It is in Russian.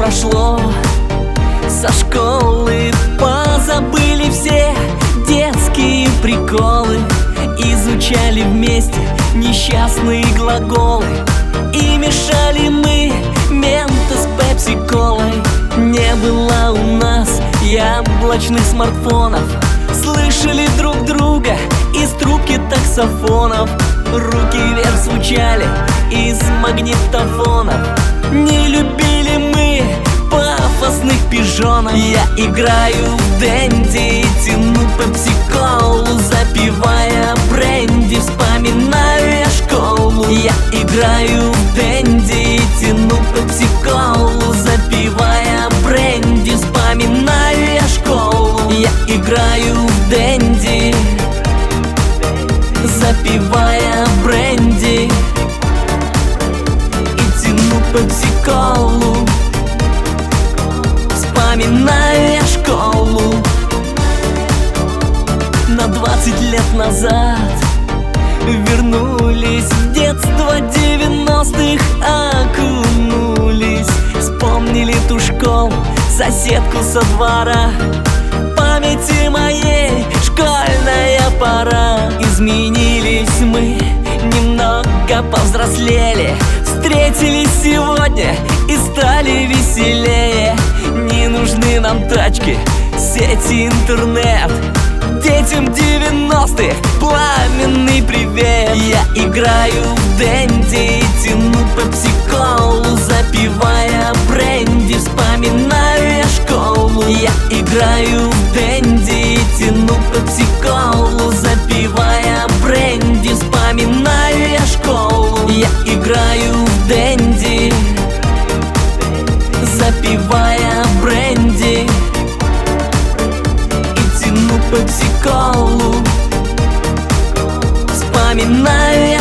пошло со школы. Позабыли все детские приколы, изучали вместе несчастные глаголы и мешали мы менты с пепси-колой. Не было у нас яблочных смартфонов, слышали друг друга из трубки таксофонов. Руки вверх звучали из магнитофонов. Не любили мы пафосных пижонов. Я играю в дэнди, тяну пепси-колу, запивая бренди, вспоминаю я школу. Я играю в дэнди, тяну пепси-колу, запивая бренди, вспоминаю я школу. Я играю в дэнди, запивая бренди и тяну пепси-колу, вспоминаю я школу. На 20 лет назад вернулись в детство 90-х, окунулись. Вспомнили ту школу, соседку со двора. В памяти моей школьная пора. Изменились мы, немного повзрослели, встретились сегодня и стали веселее. Не нужны нам тачки, сети, интернет. Детям 90-х пламенный привет. Я играю в дэнди, тяну пепси-колу, запивая бренди, вспоминаю я школу. Я играю в дэнди, тяну пепси-колу, запивая бренди, вспоминаю я школу. Я играю в дэнди, запивая бренди и тяну пепси-колу, вспоминаю я